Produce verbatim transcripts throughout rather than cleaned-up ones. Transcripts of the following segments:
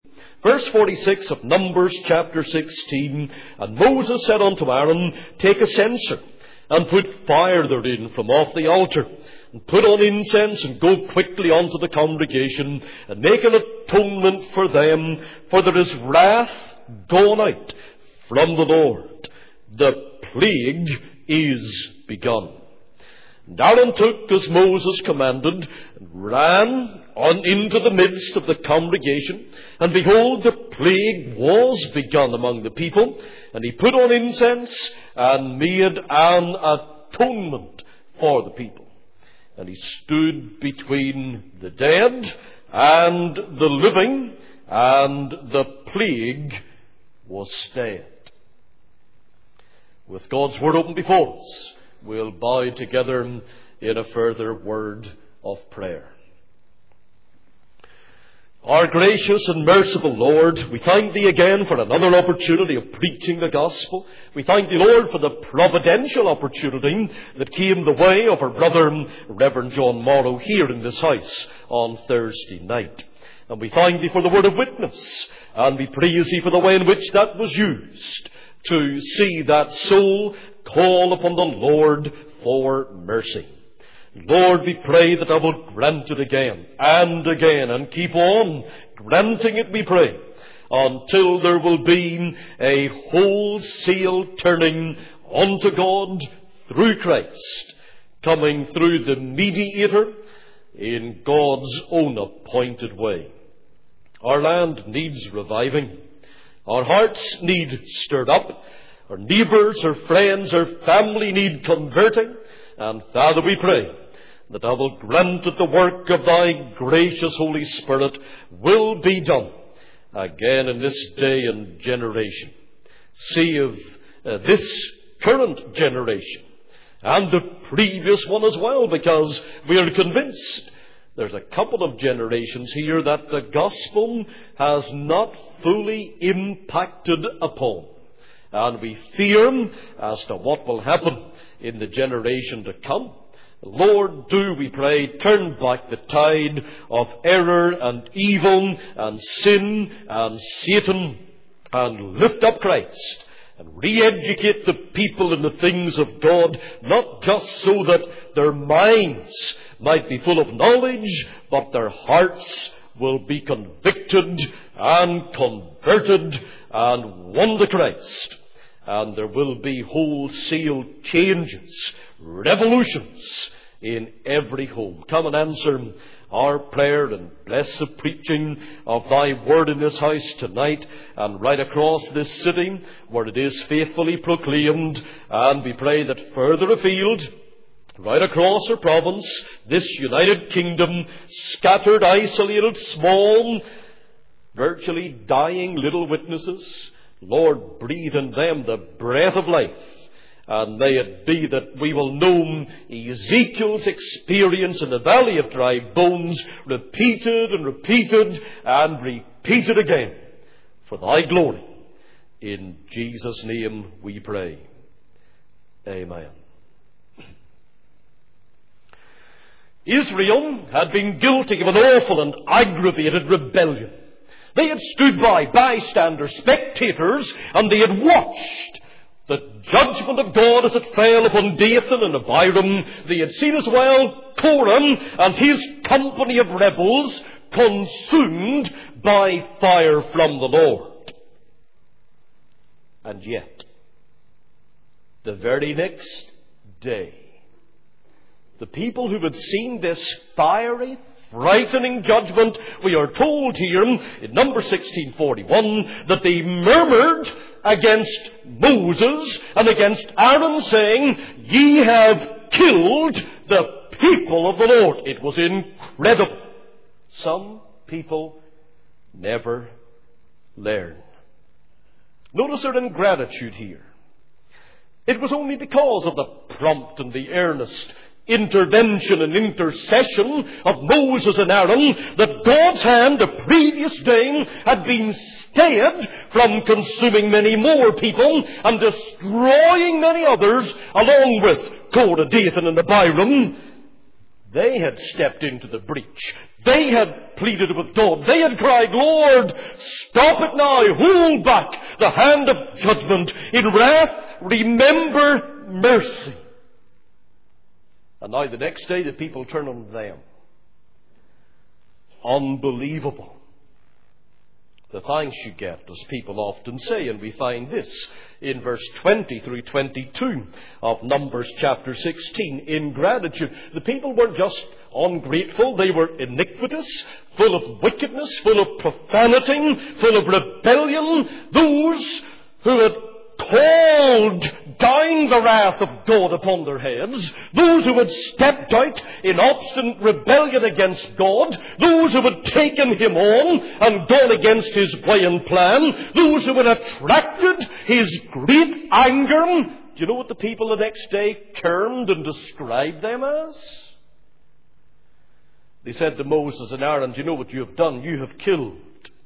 Verse forty-six of Numbers chapter sixteen, And Moses said unto Aaron, Take a censer, and put fire therein from off the altar, and put on incense, and go quickly unto the congregation, and make an atonement for them, for there is wrath gone out from the Lord. The plague is begun. And Aaron took as Moses commanded, and ran on into the midst of the congregation, and behold, the plague was begun among the people, and he put on incense, and made an atonement for the people. And he stood between the dead and the living, and the plague was stayed. With God's word open before us, we'll bow together in a further word of prayer. Our gracious and merciful Lord, we thank Thee again for another opportunity of preaching the gospel. We thank Thee, Lord, for the providential opportunity that came the way of our brother, Reverend John Morrow, here in this house on Thursday night. And we thank Thee for the word of witness, and we praise Thee for the way in which that was used to see that soul call upon the Lord for mercy. Lord, we pray that Thou wilt grant it again and again, and keep on granting it, we pray, until there will be a wholesale turning unto God through Christ, coming through the mediator in God's own appointed way. Our land needs reviving. Our hearts need stirred up. Our neighbours, our friends, our family need converting. And Father, we pray that Thou wilt grant that the work of Thy gracious Holy Spirit will be done again in this day and generation. Save uh, this current generation and the previous one as well, because we are convinced there's a couple of generations here that the gospel has not fully impacted upon. And we fear as to what will happen in the generation to come. Lord, do, we pray, turn back the tide of error and evil and sin and Satan, and lift up Christ and re-educate the people in the things of God, not just so that their minds might be full of knowledge, but their hearts will be convicted and converted and won to Christ. And there will be wholesale changes, revolutions in every home. Come and answer our prayer and bless the preaching of Thy word in this house tonight and right across this city where it is faithfully proclaimed. And we pray that further afield, right across our province, this United Kingdom, scattered, isolated, small, virtually dying little witnesses, Lord, breathe in them the breath of life. And may it be that we will know Ezekiel's experience in the valley of dry bones, repeated and repeated and repeated again, for Thy glory. In Jesus' name we pray. Amen. Israel had been guilty of an awful and aggravated rebellion. They had stood by, bystanders, spectators, and they had watched the judgment of God as it fell upon Dathan and Abiram. They had seen as well Korah and his company of rebels consumed by fire from the Lord. And yet, the very next day, the people who had seen this fiery, frightening judgment, we are told here in Numbers sixteen forty-one that they murmured against Moses and against Aaron, saying, Ye have killed the people of the Lord. It was incredible. Some people never learn. Notice their ingratitude here. It was only because of the prompt and the earnest intervention and intercession of Moses and Aaron that God's hand the previous day had been stayed from consuming many more people and destroying many others along with Korah, Dathan and Abiram. They had stepped into the breach. They had pleaded with God. They had cried, Lord, stop it now. Hold back the hand of judgment. In wrath, remember mercy. And now the next day the people turn on them. Unbelievable. The thanks you get, as people often say, and we find this in verse twenty through twenty-two of Numbers chapter sixteen. Ingratitude. The people weren't just ungrateful, they were iniquitous, full of wickedness, full of profanity, full of rebellion. Those who had called down the wrath of God upon their heads, those who had stepped out in obstinate rebellion against God, those who had taken Him on and gone against His way and plan, those who had attracted His great anger. Do you know what the people the next day termed and described them as? They said to Moses and Aaron, do you know what you have done? You have killed.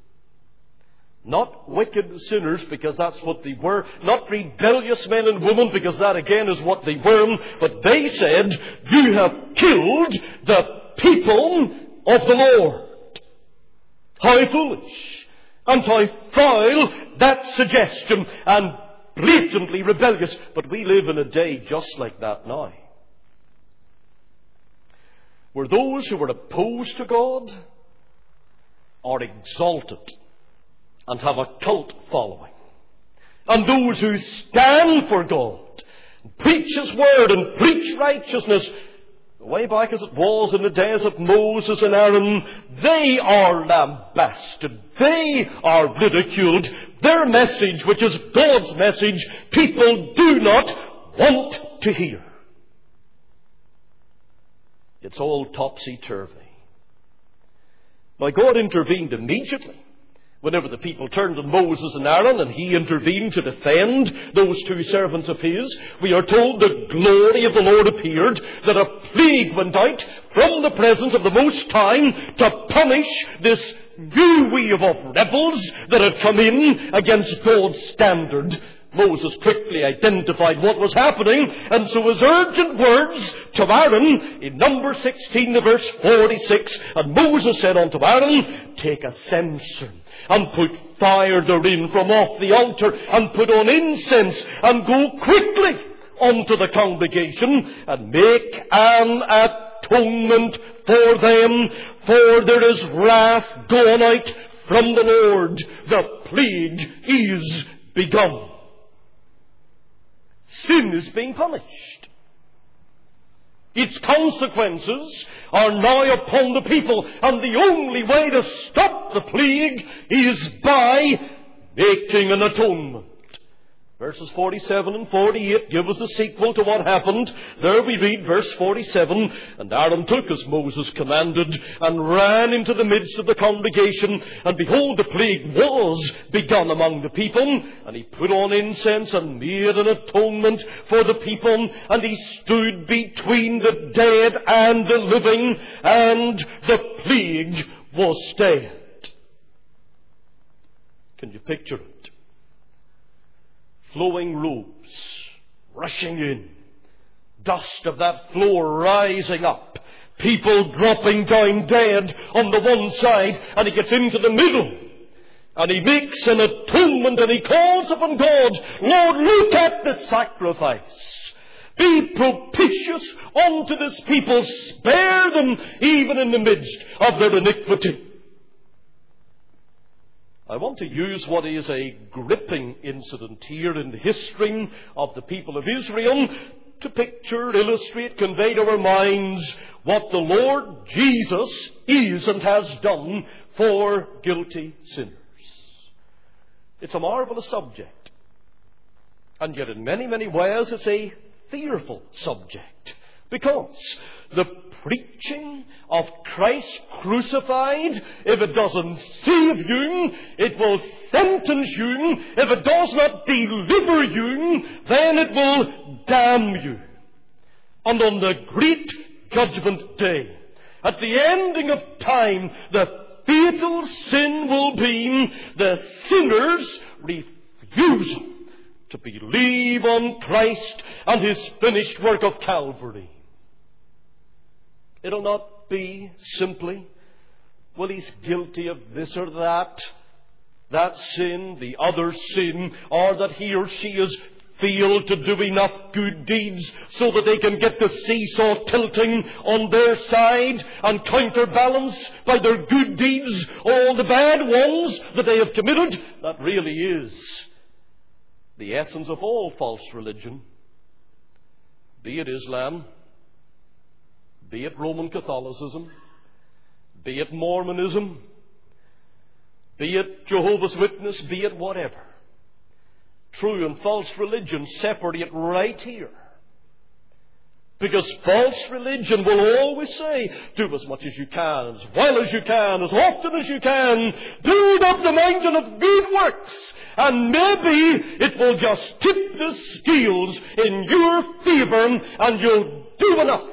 Not wicked sinners, because that's what they were. Not rebellious men and women, because that again is what they were. But they said, you have killed the people of the Lord. How foolish and how foul that suggestion, and blatantly rebellious. But we live in a day just like that now, where those who are opposed to God are exalted and have a cult following. And those who stand for God, preach His word and preach righteousness, way back as it was in the days of Moses and Aaron, they are lambasted. They are ridiculed. Their message, which is God's message, people do not want to hear. It's all topsy-turvy. Now, God intervened immediately whenever the people turned on Moses and Aaron, and He intervened to defend those two servants of His. We are told the glory of the Lord appeared, that a plague went out from the presence of the Most High to punish this new wave of rebels that had come in against God's standard. Moses quickly identified what was happening, and so his urgent words to Aaron in Numbers sixteen, verse forty-six, and Moses said unto Aaron, take a censer and put fire therein from off the altar, and put on incense, and go quickly unto the congregation, and make an atonement for them, for there is wrath gone out from the Lord. The plague is begun. Sin is being punished. Its consequences are now upon the people, and the only way to stop the plague is by making an atonement. Verses forty-seven and forty-eight give us a sequel to what happened. There we read verse forty-seven, and Aaron took as Moses commanded, and ran into the midst of the congregation, and behold, the plague was begun among the people, and he put on incense and made an atonement for the people, and he stood between the dead and the living, and the plague was stayed. Can you picture it? Flowing robes rushing in, dust of that floor rising up, people dropping down dead on the one side, and he gets into the middle, and he makes an atonement, and he calls upon God, Lord, look at the sacrifice. Be propitious unto this people. Spare them even in the midst of their iniquity. I want to use what is a gripping incident here in the history of the people of Israel to picture, illustrate, convey to our minds what the Lord Jesus is and has done for guilty sinners. It's a marvelous subject. And yet in many, many ways it's a fearful subject. Because the preaching of Christ crucified, if it doesn't save you, it will sentence you. If it does not deliver you, then it will damn you. And on the great judgment day, at the ending of time, the fatal sin will be the sinner's refusal to believe on Christ and His finished work of Calvary. It'll not be simply, well, he's guilty of this or that, that sin, the other sin, or that he or she has failed to do enough good deeds so that they can get the seesaw tilting on their side and counterbalance by their good deeds all the bad ones that they have committed. That really is the essence of all false religion. Be it Islam, be it Roman Catholicism, be it Mormonism, be it Jehovah's Witness, be it whatever. True and false religion separate right here. Because false religion will always say, do as much as you can, as well as you can, as often as you can. Build up the mountain of good works. And maybe it will just tip the scales in your favor and you'll do enough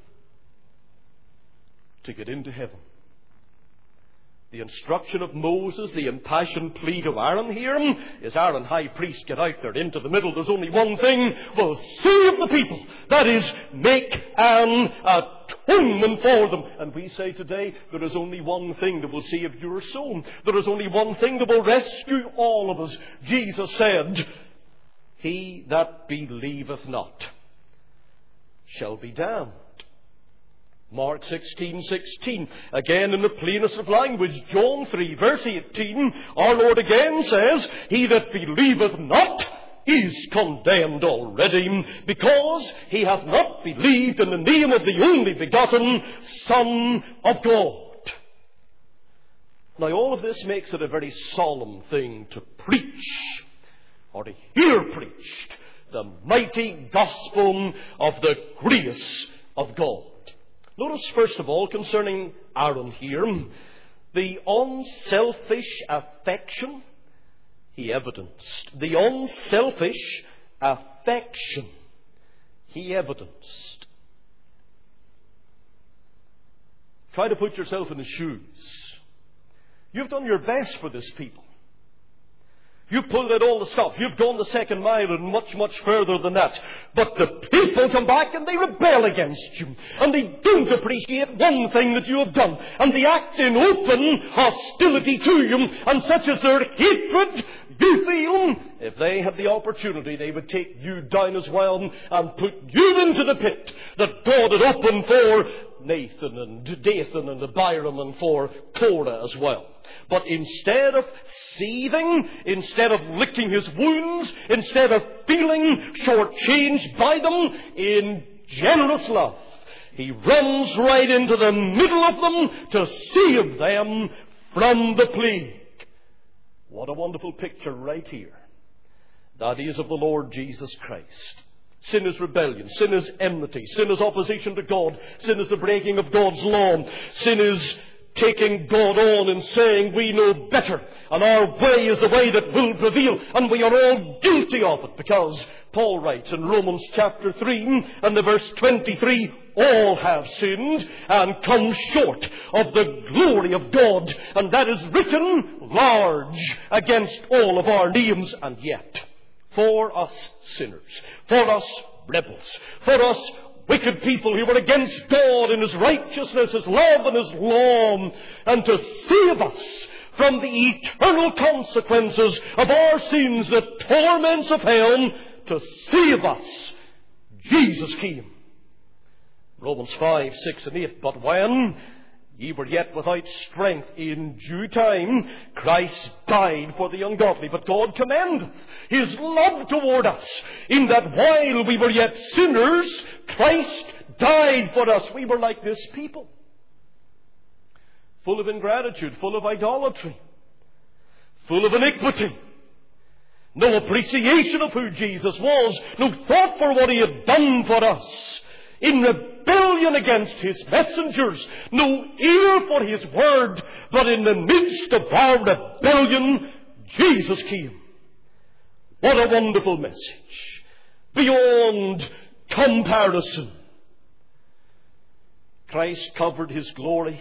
to get into heaven. The instruction of Moses, the impassioned plea to Aaron here, is Aaron, high priest, get out there into the middle. There's only one thing will save the people. That is, make an atonement for them. And we say today, there is only one thing that will save your soul. There is only one thing that will rescue all of us. Jesus said, he that believeth not shall be damned. Mark sixteen sixteen. Again, in the plainest of language, John three, verse eighteen, our Lord again says, he that believeth not is condemned already, because he hath not believed in the name of the only begotten Son of God. Now, all of this makes it a very solemn thing to preach, or to hear preached, the mighty gospel of the grace of God. Notice, first of all, concerning Aaron here, the unselfish affection he evidenced. The unselfish affection he evidenced. Try to put yourself in his shoes. You've done your best for this people. You've pulled out all the stuff. You've gone the second mile and much, much further than that. But the people come back and they rebel against you. And they don't appreciate one thing that you have done. And they act in open hostility to you. And such is their hatred, you feel, if they had the opportunity, they would take you down as well and put you into the pit that God had opened for Nathan and Dathan and Abiram and for Korah as well. But instead of seething, instead of licking his wounds, instead of feeling shortchanged by them, in generous love, he runs right into the middle of them to save them from the plague. What a wonderful picture right here. That is of the Lord Jesus Christ. Sin is rebellion. Sin is enmity. Sin is opposition to God. Sin is the breaking of God's law. Sin is taking God on and saying we know better, and our way is the way that will prevail, and we are all guilty of it, because Paul writes in Romans chapter three and the verse twenty-three, all have sinned and come short of the glory of God, and that is written large against all of our names. And yet, for us sinners, for us rebels, for us wicked people who were against God and His righteousness, His love and His law, and to save us from the eternal consequences of our sins, the torments of hell, to save us, Jesus came. Romans five, six and eight. But when ye were yet without strength, in due time Christ died for the ungodly. But God commendeth His love toward us, in that while we were yet sinners, Christ died for us. We were like this people, full of ingratitude, full of idolatry, full of iniquity. No appreciation of who Jesus was, no thought for what He had done for us. In rebellion against His messengers, no ear for His word, but in the midst of our rebellion, Jesus came. What a wonderful message, beyond comparison. Christ covered His glory,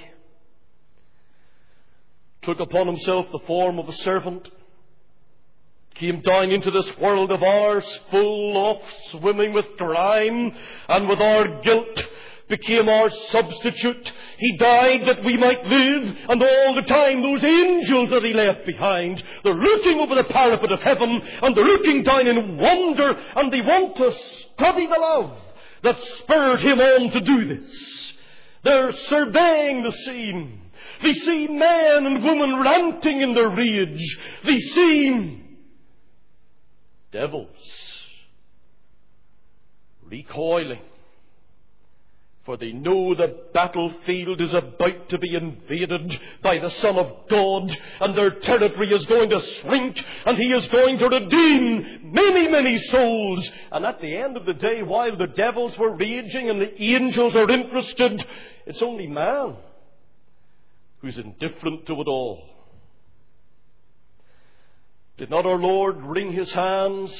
took upon Himself the form of a servant, came down into this world of ours, full of swimming with grime and with our guilt, became our substitute. He died that we might live, and all the time those angels that He left behind, they're looking over the parapet of heaven, and they're looking down in wonder, and they want to study the love that spurred Him on to do this. They're surveying the scene. They see men and women ranting in their rage. They see devils recoiling, for they know the battlefield is about to be invaded by the Son of God, and their territory is going to shrink, and He is going to redeem many, many souls. And at the end of the day, while the devils were raging and the angels are interested, it's only man who's indifferent to it all. Did not our Lord wring His hands?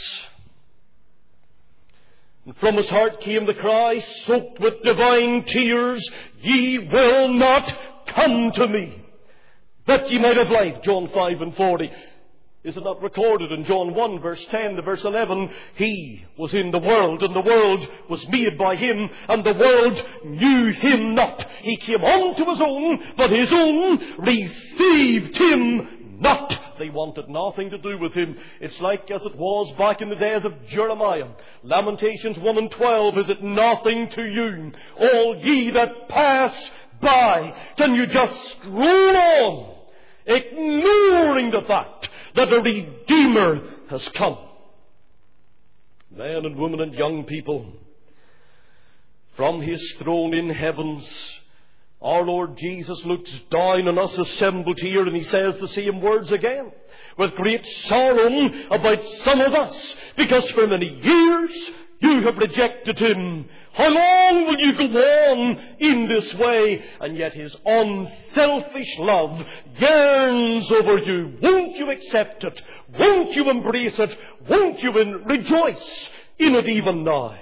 And from His heart came the cry, soaked with divine tears, "Ye will not come to me, that ye might have life." John five and forty. Is it not recorded in John one, verse ten to verse eleven? He was in the world, and the world was made by Him, and the world knew Him not. He came unto His own, but His own received Him not. They wanted nothing to do with Him. It's like as it was back in the days of Jeremiah. Lamentations one and twelve, is it nothing to you, all ye that pass by? Can you just stroll on, ignoring the fact that a Redeemer has come? Men and women and young people, from His throne in heavens, our Lord Jesus looks down on us assembled here, and He says the same words again, with great sorrow about some of us, because for many years you have rejected Him. How long will you go on in this way? And yet His unselfish love yearns over you. Won't you accept it? Won't you embrace it? Won't you rejoice in it even now?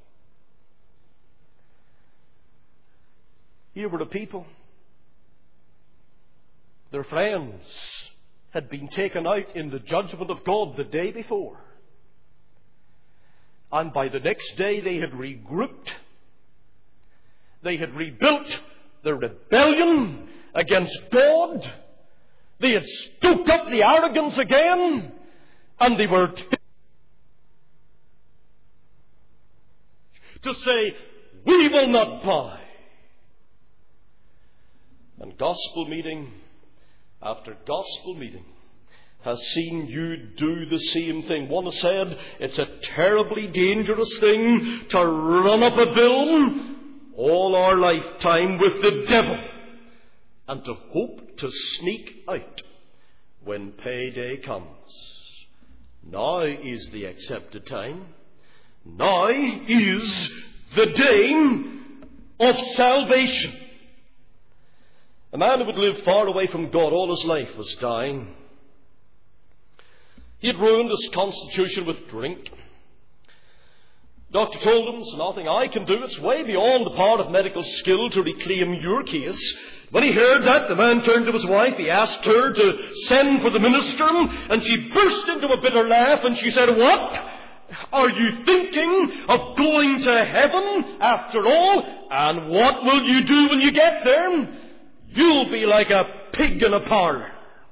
Here were the people. Their friends had been taken out in the judgment of God the day before. And by the next day they had regrouped. They had rebuilt their rebellion against God. They had stoked up the arrogance again. And they were t- to say, "We will not buy." And gospel meeting after gospel meeting has seen you do the same thing. One has said it's a terribly dangerous thing to run up a bill all our lifetime with the devil and to hope to sneak out when payday comes. Now is the accepted time. Now is the day of salvation. A man who would live far away from God all his life was dying. He had ruined his constitution with drink. Doctor told him, "There's nothing I can do. It's way beyond the power of medical skill to reclaim your case." When he heard that, the man turned to his wife. He asked her to send for the minister, and she burst into a bitter laugh, and she said, "What? Are you thinking of going to heaven after all? And what will you do when you get there? You'll be like a pig in a parlour."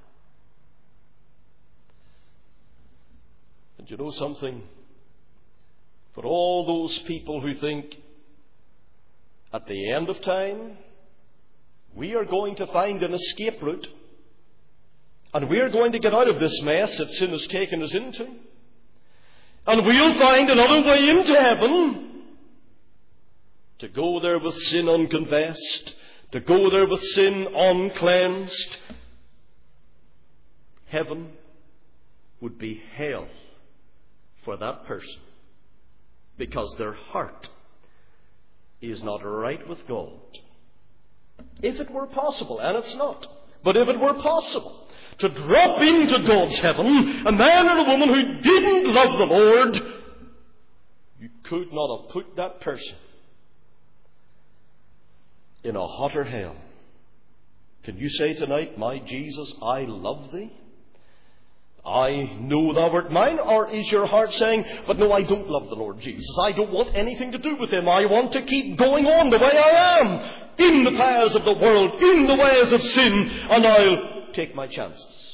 And you know something? For all those people who think at the end of time we are going to find an escape route and we are going to get out of this mess that sin has taken us into, and we'll find another way into heaven, to go there with sin unconfessed, to go there with sin uncleansed, heaven would be hell for that person, because their heart is not right with God. If it were possible, and it's not, but if it were possible to drop into God's heaven a man or a woman who didn't love the Lord, you could not have put that person in a hotter hell. Can you say tonight, "My Jesus, I love thee. I know thou art mine? Or is your heart saying, but no, I don't love the Lord Jesus. I don't want anything to do with him. I want to keep going on the way I am, in the paths of the world, in the ways of sin, and I'll take my chances.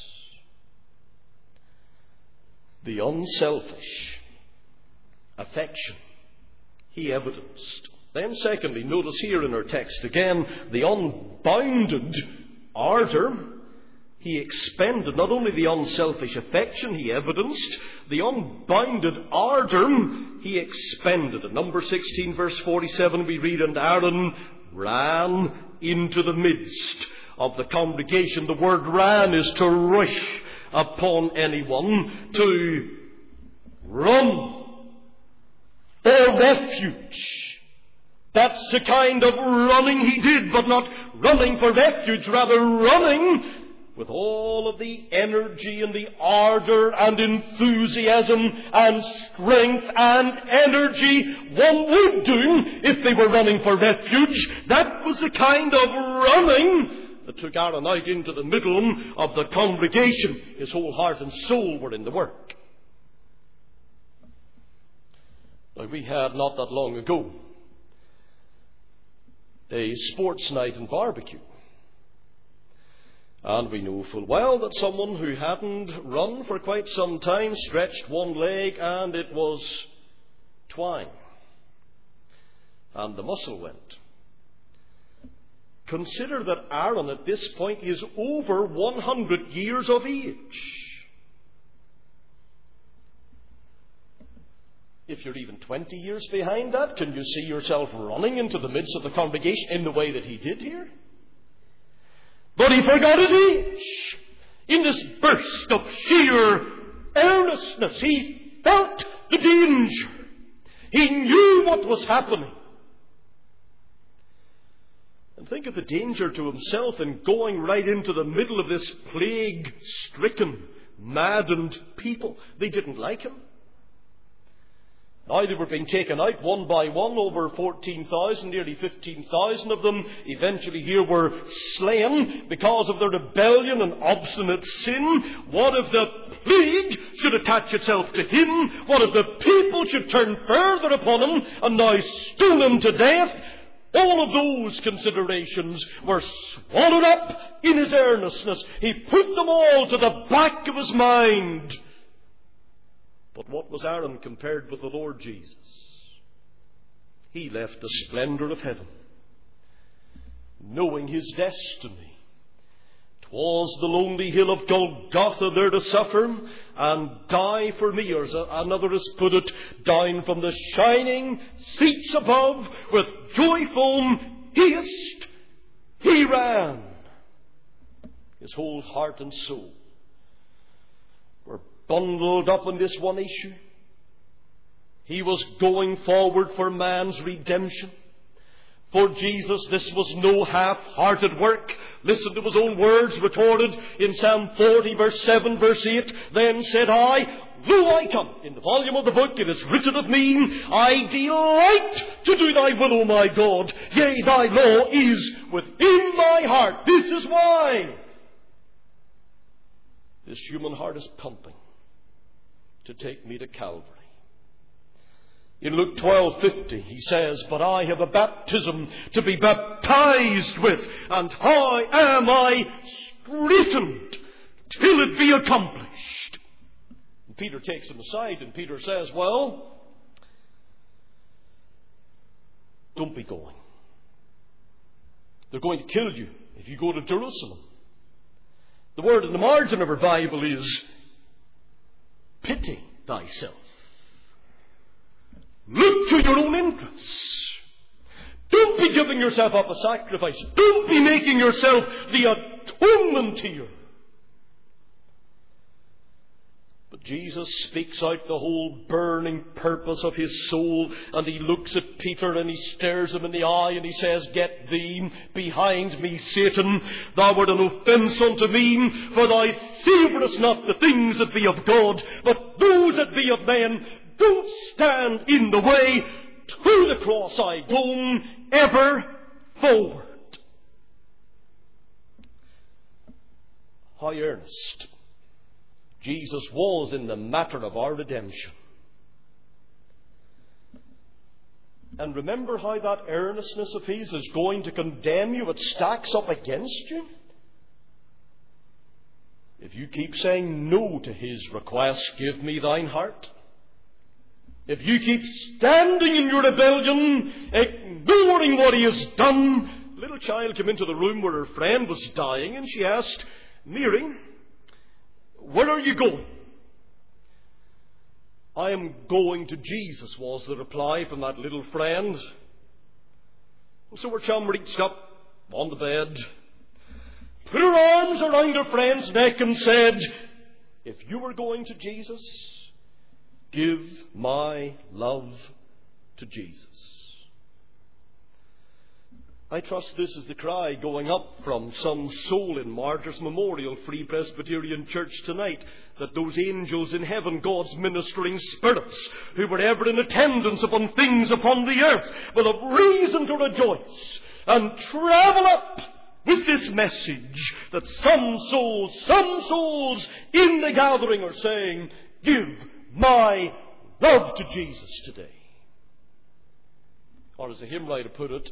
The unselfish affection he evidenced. Then secondly, notice here in our text again, the unbounded ardour he expended. Not only the unselfish affection he evidenced, the unbounded ardour he expended. In number sixteen, verse forty-seven, we read, and Aaron ran into the midst of the congregation. The word ran is to rush upon anyone, to run for refuge. That's the kind of running he did, but not running for refuge, rather running with all of the energy and the ardour and enthusiasm and strength and energy one would do if they were running for refuge. That was the kind of running that took Aaron out into the middle of the congregation. His whole heart and soul were in the work. Now, we had not that long ago a sports night and barbecue. And we know full well that someone who hadn't run for quite some time stretched one leg and it was twine. And the muscle went. Consider that Aaron at this point is over one hundred years of age. If you're even twenty years behind that, can you see yourself running into the midst of the congregation in the way that he did here? But he forgot his age. In this burst of sheer earnestness, he felt the danger. He knew what was happening. And think of the danger to himself in going right into the middle of this plague-stricken, maddened people. They didn't like him. Now they were being taken out one by one, over fourteen thousand, nearly fifteen thousand of them eventually here were slain because of their rebellion and obstinate sin. What if the plague should attach itself to him? What if the people should turn further upon him and now stone him to death? All of those considerations were swallowed up in his earnestness. He put them all to the back of his mind. But what was Aaron compared with the Lord Jesus? He left the splendour of heaven, knowing his destiny. 'Twas the lonely hill of Golgotha there to suffer and die for me, or as another has put it, down from the shining seats above with joyful haste he ran. His whole heart and soul were bundled up in this one issue. He was going forward for man's redemption. For Jesus, this was no half-hearted work. Listen to his own words recorded in Psalm forty, verse seven, verse eight. Then said I, lo, I come. In the volume of the book it is written of me, I delight to do thy will, O my God. Yea, thy law is within my heart. This is why this human heart is pumping to take me to Calvary. In Luke twelve fifty, he says, but I have a baptism to be baptized with, and how am I straitened till it be accomplished? And Peter takes him aside, and Peter says, well, don't be going. They're going to kill you if you go to Jerusalem. The word in the margin of our Bible is, pity thyself. Look to your own interests. Don't be giving yourself up a sacrifice. Don't be making yourself the atonement here. But Jesus speaks out the whole burning purpose of his soul, and he looks at Peter and he stares him in the eye and he says, get thee behind me, Satan. Thou art an offence unto me, for thou savourest not the things that be of God, but those that be of men. Don't stand in the way. To the cross I go, ever forward. How earnest Jesus was in the matter of our redemption. And remember how that earnestness of his is going to condemn you. It stacks up against you. If you keep saying no to his request, give me thine heart. If you keep standing in your rebellion, ignoring what he has done. A little child came into the room where her friend was dying, and she asked, Mary, where are you going? I am going to Jesus, was the reply from that little friend. And so her chum reached up on the bed, put her arms around her friend's neck and said, if you are going to Jesus, give my love to Jesus. I trust this is the cry going up from some soul in Martyrs Memorial Free Presbyterian Church tonight, that those angels in heaven, God's ministering spirits, who were ever in attendance upon things upon the earth, will have reason to rejoice and travel up with this message that some souls, some souls in the gathering are saying, give my love to Jesus today. Or as the hymn writer put it,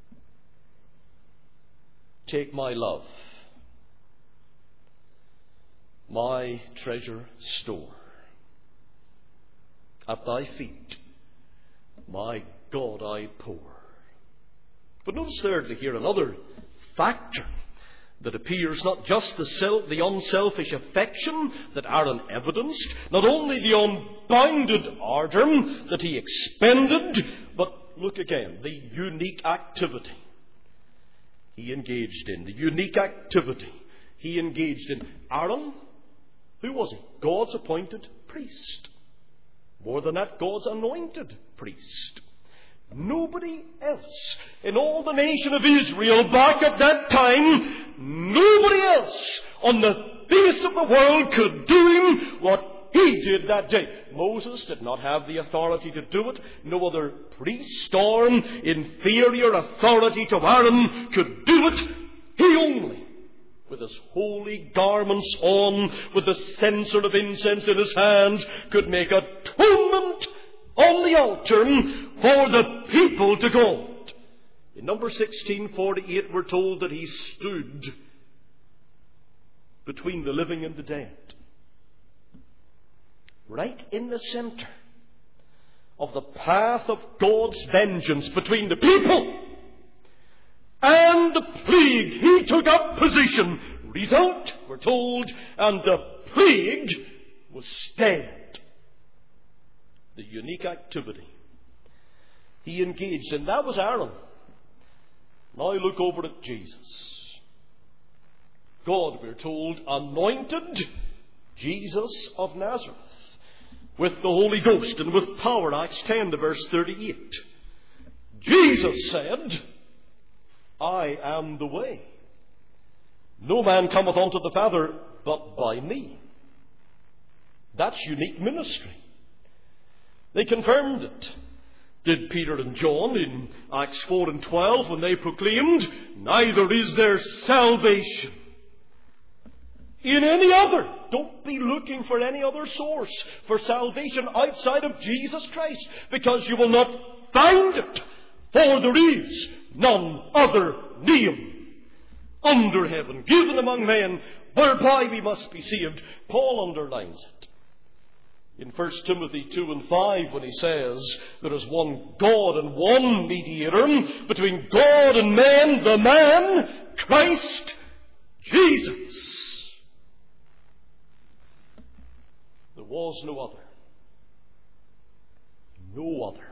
take my love, my treasure store, at thy feet, my God, I pour. But notice thirdly here another factor that appears, not just the, self, the unselfish affection that Aaron evidenced, not only the unbounded ardour that he expended, but look again, the unique activity he engaged in, the unique activity he engaged in. Aaron, who was he? God's appointed priest. More than that, God's anointed priest. Nobody else in all the nation of Israel back at that time, nobody else on the face of the world could do him what he did that day. Moses did not have the authority to do it. No other priest or inferior authority to Aaron could do it. He only, with his holy garments on, with the censer of incense in his hand, could make atonement on the altar for the people to God. In number sixteen forty-eight we're told that he stood between the living and the dead, right in the center of the path of God's vengeance between the people and the plague. He took up position. Result, we're told, and the plague was stayed. The unique activity he engaged in, that was Aaron. Now look over at Jesus. God, we're told, anointed Jesus of Nazareth with the Holy Ghost and with power. Acts ten to verse thirty-eight. Jesus said, I am the way. No man cometh unto the Father but by me. That's unique ministry. They confirmed it. Did Peter and John in Acts four and twelve when they proclaimed, neither is there salvation in any other. Don't be looking for any other source for salvation outside of Jesus Christ, because you will not find it. For there is none other name under heaven given among men whereby we must be saved. Paul underlines it in First Timothy two and five when he says there is one God and one mediator between God and man, the man, Christ Jesus. There was no other. No other.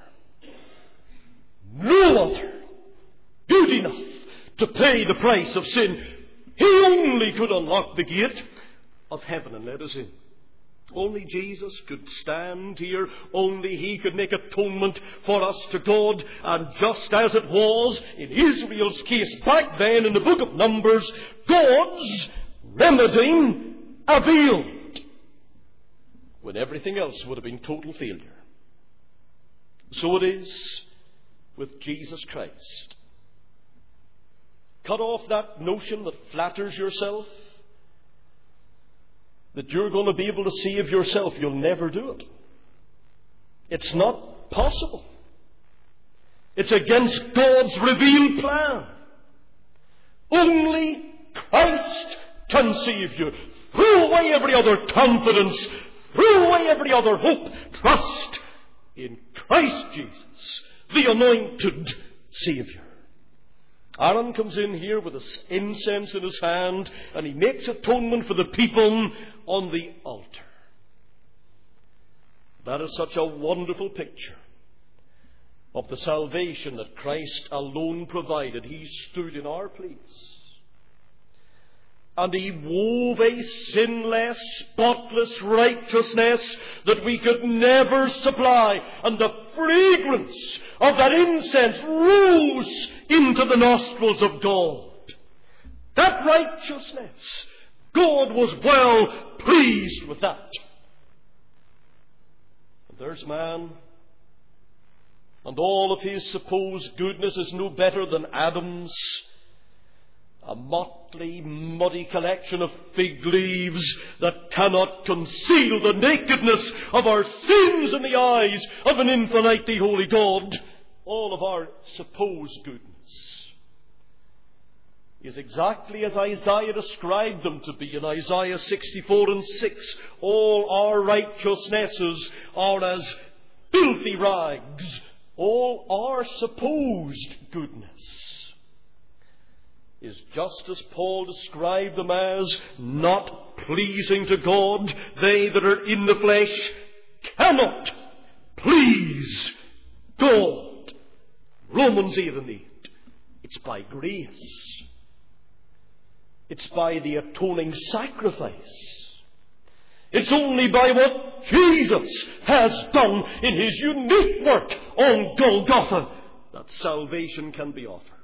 No other good enough to pay the price of sin. He only could unlock the gate of heaven and let us in. Only Jesus could stand here. Only He could make atonement for us to God. And just as it was in Israel's case back then in the book of Numbers, God's remedy availed when everything else would have been total failure. So it is with Jesus Christ. Cut off that notion that flatters yourself. that you're going to be able to save yourself. You'll never do it. It's not possible. It's against God's revealed plan. Only Christ can save you. Throw away every other confidence. Throw away every other hope. Trust in Christ Jesus, the anointed Saviour. Aaron comes in here with his incense in his hand, and he makes atonement for the people on the altar. That is such a wonderful picture of the salvation that Christ alone provided. He stood in our place. And He wove a sinless, spotless righteousness that we could never supply. And the fragrance of that incense rose into the nostrils of God. That righteousness, God was well pleased with that. And there's man, and all of his supposed goodness is no better than Adam's. A motley, muddy collection of fig leaves that cannot conceal the nakedness of our sins in the eyes of an infinitely holy God. All of our supposed goodness is exactly as Isaiah described them to be in Isaiah sixty-four and six. All our righteousnesses are as filthy rags. All our supposed goodness is just as Paul described them as not pleasing to God. They that are in the flesh cannot please God. Romans eight and eight. It's by grace. It's by the atoning sacrifice. It's only by what Jesus has done in His unique work on Golgotha that salvation can be offered.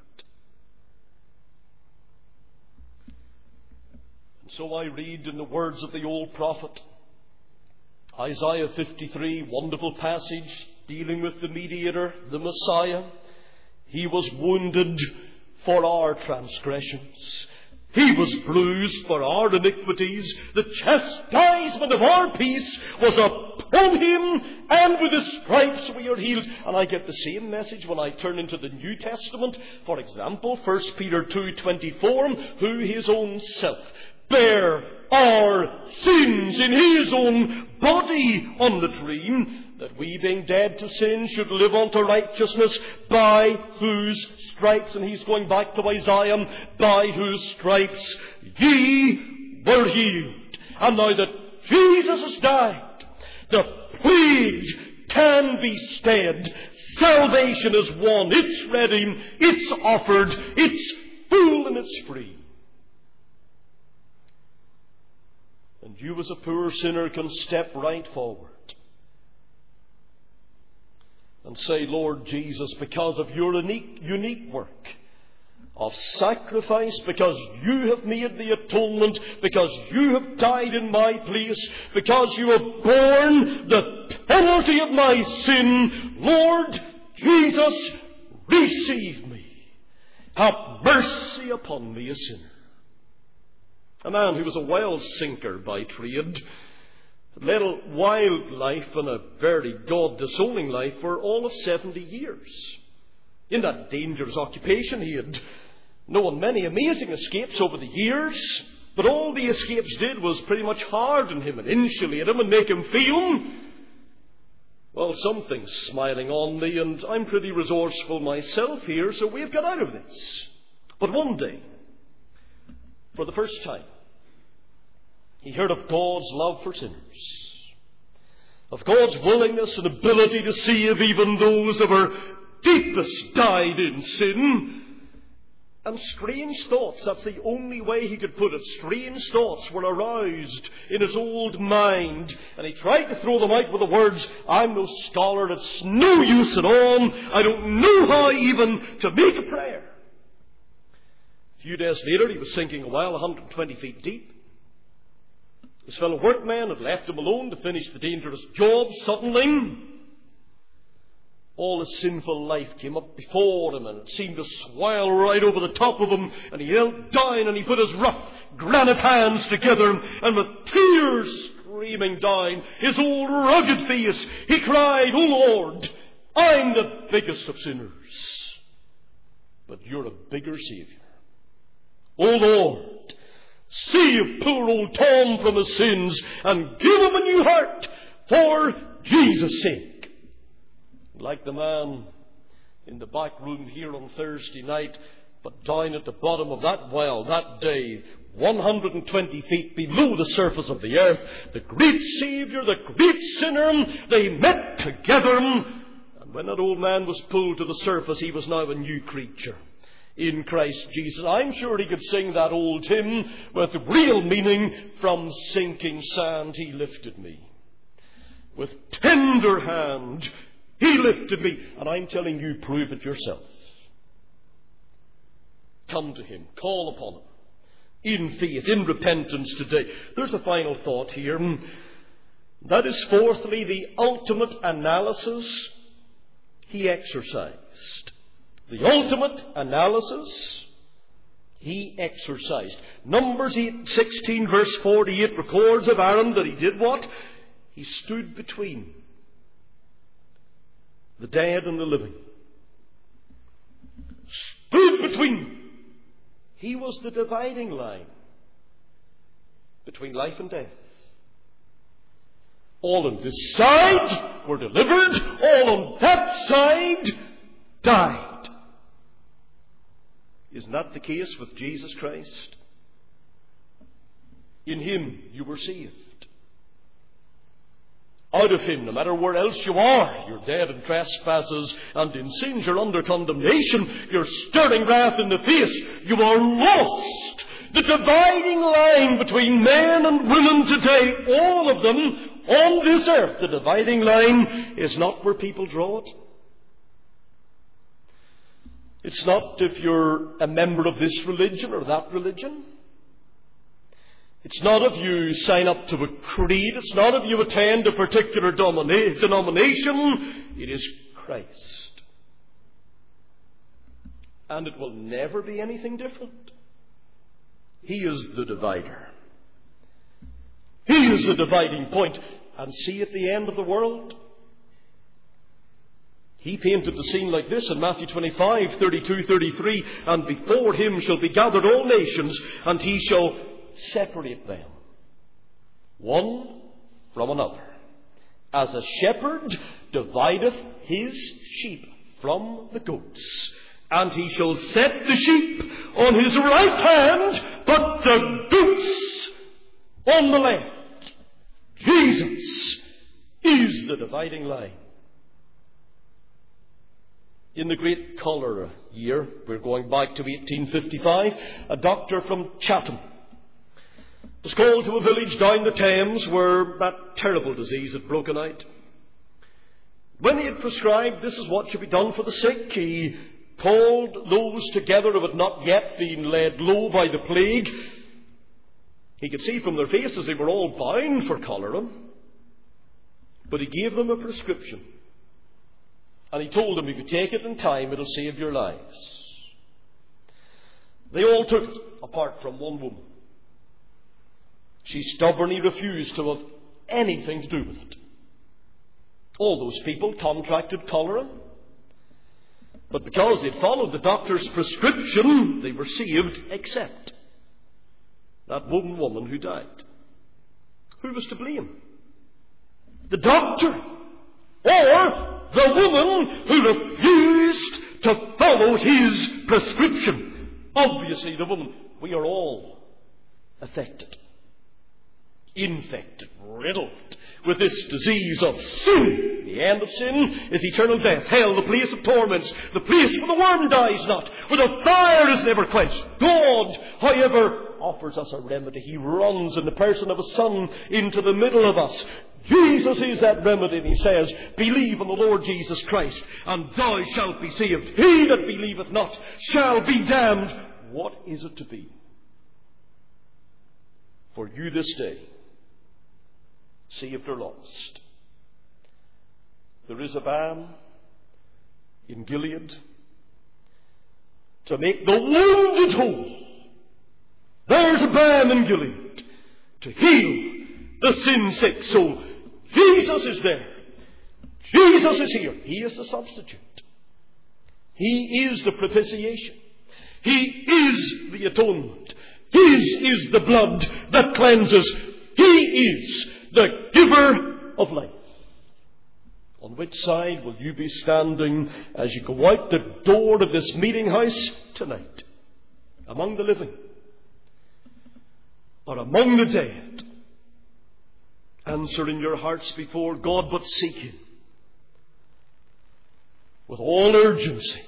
So I read in the words of the old prophet, Isaiah fifty-three, wonderful passage dealing with the mediator, the Messiah. He was wounded for our transgressions. He was bruised for our iniquities. The chastisement of our peace was upon Him, and with His stripes we are healed. And I get the same message when I turn into the New Testament. For example, First Peter two twenty-four, who His own self bear our sins in His own body on the tree, that we, being dead to sin, should live unto righteousness, by whose stripes, and he's going back to Isaiah, by whose stripes ye were healed. And now that Jesus has died, the plagues can be stayed. Salvation is won. It's ready. It's offered. It's full and it's free. And you as a poor sinner can step right forward and say, Lord Jesus, because of your unique, unique work of sacrifice, because you have made the atonement, because you have died in my place, because you have borne the penalty of my sin, Lord Jesus, receive me. Have mercy upon me, a sinner. A man who was a well sinker by trade, led a wild life and a very God-disowning life for all of seventy years. In that dangerous occupation, he had known many amazing escapes over the years, but all the escapes did was pretty much harden him and insulate him and make him feel, well, something's smiling on me, and I'm pretty resourceful myself here, so we've got out of this. But one day, for the first time, he heard of God's love for sinners, of God's willingness and ability to save even those that were deepest died in sin. And strange thoughts, that's the only way he could put it, strange thoughts were aroused in his old mind. And he tried to throw them out with the words, I'm no scholar, it's no use at all, I don't know how even to make a prayer. A few days later, he was sinking a well one hundred twenty feet deep. His fellow workmen had left him alone to finish the dangerous job. Suddenly, All his sinful life came up before him, and it seemed to swell right over the top of him. And he knelt down and he put his rough granite hands together, and with tears streaming down his old rugged face, he cried, "O Lord, I'm the biggest of sinners, but you're a bigger Saviour. O Lord, save poor old Tom from his sins and give him a new heart for Jesus' sake." Like the man in the back room here on Thursday night, but down at the bottom of that well that day, one hundred twenty feet below the surface of the earth, the great Saviour, the great sinner, they met together. And when that old man was pulled to the surface, he was now a new creature in Christ Jesus. I'm sure he could sing that old hymn with real meaning. From sinking sand he lifted me. With tender hand he lifted me. And I'm telling you, prove it yourself. Come to him. Call upon him. In faith, in repentance today. There's a final thought here. That is, fourthly, the ultimate analysis he exercised. The ultimate analysis he exercised. Numbers sixteen verse forty-eight records of Aaron that he did what? He stood between the dead and the living. Stood between. He was the dividing line between life and death. All on this side were delivered. All on that side died. Isn't that the case with Jesus Christ? In him you were saved. Out of him, no matter where else you are, you're dead in trespasses and in sins, you're under condemnation, you're staring wrath in the face, you are lost. The dividing line between men and women today, all of them on this earth, the dividing line is not where people draw it. It's not if you're a member of this religion or that religion. It's not if you sign up to a creed. It's not if you attend a particular domina- denomination. It is Christ. And it will never be anything different. He is the divider. He is the dividing point. And see, at the end of the world, he painted the scene like this in Matthew twenty-five, thirty-two, thirty-three. And before him shall be gathered all nations, and he shall separate them, one from another, as a shepherd divideth his sheep from the goats. And he shall set the sheep on his right hand, but the goats on the left. Jesus is the dividing line. In the great cholera year, we're going back to eighteen fifty-five, a doctor from Chatham was called to a village down the Thames where that terrible disease had broken out. When he had prescribed this is what should be done for the sick, he called those together who had not yet been laid low by the plague. He could see from their faces they were all bound for cholera. But he gave them a prescription. And he told them, if you take it in time, it'll save your lives. They all took it, apart from one woman. She stubbornly refused to have anything to do with it. All those people contracted cholera. But because they'd followed the doctor's prescription, they were saved, except that one woman who died. Who was to blame? The doctor, or the woman who refused to follow his prescription? Obviously the woman. We are all affected, infected, riddled with this disease of sin. The end of sin is eternal death, hell, the place of torments, the place where the worm dies not, where the fire is never quenched. God, however, offers us a remedy. He runs in the person of a Son into the middle of us. Jesus is that remedy, and he says, believe on the Lord Jesus Christ, and thou shalt be saved. He that believeth not shall be damned. What is it to be for you this day, saved or lost? There is a balm in Gilead to make the wounded whole. There's a balm in Gilead to heal the sin-sick soul. Jesus is there. Jesus is here. He is the substitute. He is the propitiation. He is the atonement. His is the blood that cleanses. He is the giver of life. On which side will you be standing as you go out the door of this meeting house tonight? Among the living or among the dead? Answer in your hearts before God, but seek Him with all urgency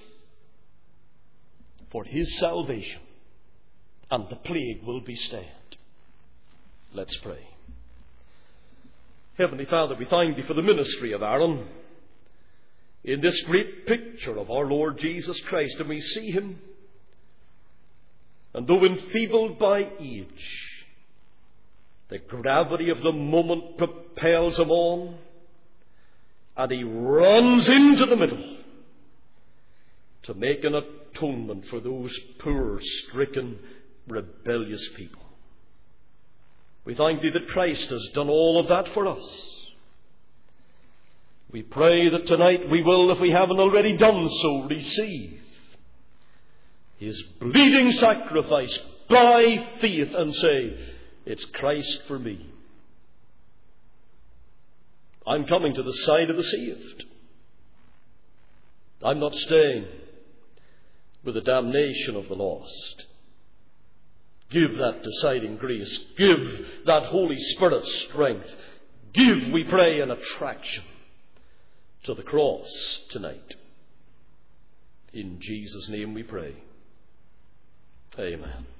for His salvation, and the plague will be stayed. Let's pray. Heavenly Father, we thank Thee for the ministry of Aaron in this great picture of our Lord Jesus Christ. And we see Him, and though enfeebled by age, the gravity of the moment propels him on, and he runs into the middle to make an atonement for those poor, stricken, rebellious people. We thank Thee that Christ has done all of that for us. We pray that tonight we will, if we haven't already done so, receive His bleeding sacrifice by faith and say, it's Christ for me. I'm coming to the side of the saved. I'm not staying with the damnation of the lost. Give that deciding grace. Give that Holy Spirit strength. Give, we pray, an attraction to the cross tonight. In Jesus' name we pray. Amen.